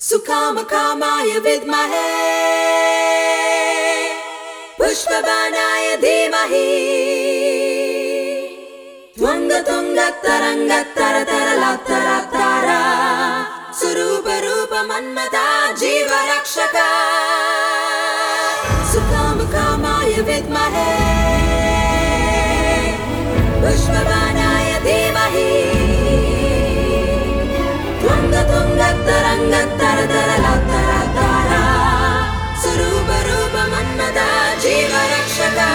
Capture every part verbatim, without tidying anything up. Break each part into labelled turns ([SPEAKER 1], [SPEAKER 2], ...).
[SPEAKER 1] सुकामकामाय विद्महे पुष्पबाणाय धीमहि त्वङ्गतुङ्गतरङ्गतरतरलतरतरा स्वरूपरूपमन्मथा जीवरक्षका सुकामकामाय विद्महे पुष्पबाणाय धीमहि त्वङ्गतुङ्गतरङ्गतरतरलतरतरा स्वरूपरूपमन्मथा जीवरक्षका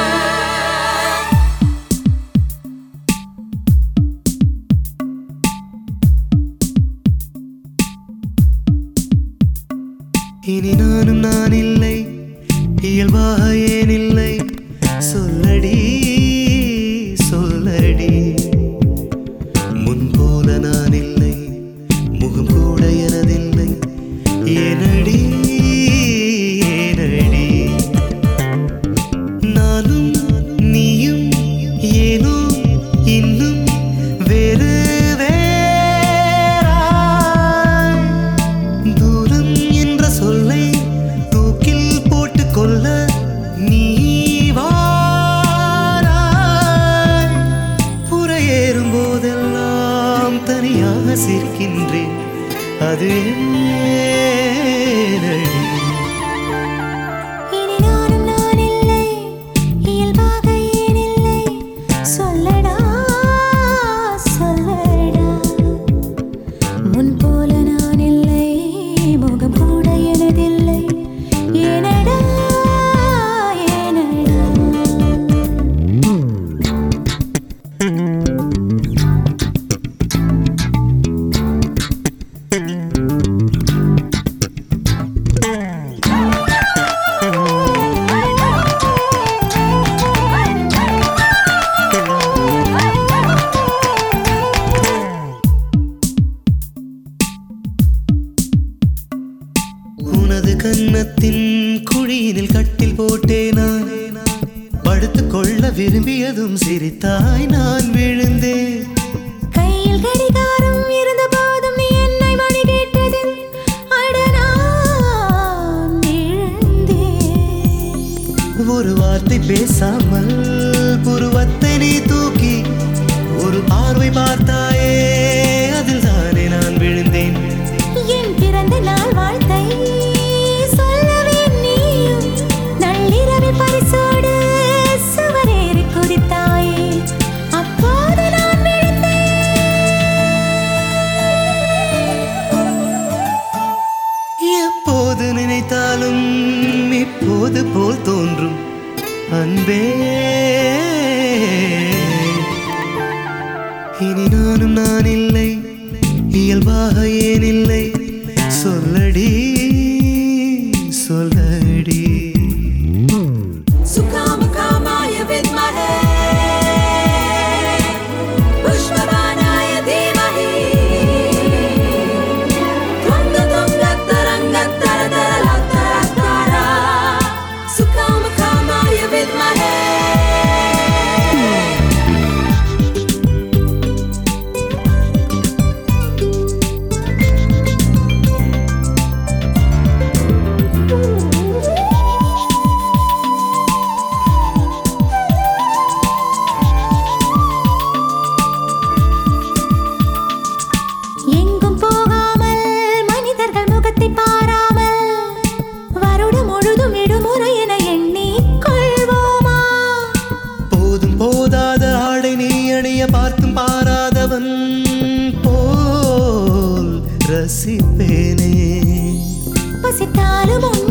[SPEAKER 2] இனி நானும் நான் இல்லை இயல்பாக ஏன் இல்லை சொல்லடி சொல்லடி முன்போல நான் இல்லை முகம் கூட எனதில்லை ஏனடி ஏனடி நானும் நீயும் ஏனோ இன்னும் வேறு சொல்லை தூக்கில் போட்டு கொள்ள நீ வாராய் புறையேறும் போதெல்லாம் தனியாக சிரிக்கின்றேன் அது ஏனடி உனது கன்னத்தின் குழியினில் கட்டில் போட்டே நான் படுத்துக் கொள்ள விரும்பியதும் சிரித்தாய் நான் விழுந்தேன்
[SPEAKER 3] கையில் கடிகாரம் இருந்த போதும் நீ என்னை மணி கேட்டது
[SPEAKER 2] ஒரு வார்த்தை பேசாமல் புருவத்தை நீ தூக்கி ஒரு பார்வை பார்த்தாயே அதில் தானே நான் விழுந்தேன்
[SPEAKER 3] என் பிறந்த நாள் வாழ்த்தை சொல்லவே நீயும் நள்ளிரவில் பரிசோடு சுவரேறி குதித்தாயே அப்போது நான் விழுந்தேன்
[SPEAKER 2] எப்போது நினைத்தாலும் இப்போது போல் தோன்றும் அன்பே இனி நானும் நான் இல்லை இயல்பாக ஏன் இல்லை சொல்லடி சொல்லடி
[SPEAKER 1] सुकामकामाय विद्महे पुष्पबाणाय धीमहि त्वङ्गतुङ्गतरङ्गतरतरलतरतरा सुकामकामाय विद्महे
[SPEAKER 3] எங்கும் போகாமல் மனிதர்கள் முகத்தை பாராமல் வருடம் முழுதும் விடுமுறை என எண்ணிக் கொள்வோமா
[SPEAKER 2] போதும் போதாத ஆடை நீ அணிய பார்த்தும் பாராதவன் போல் ரசிப்பேனே
[SPEAKER 3] பசித்தாலும் உன்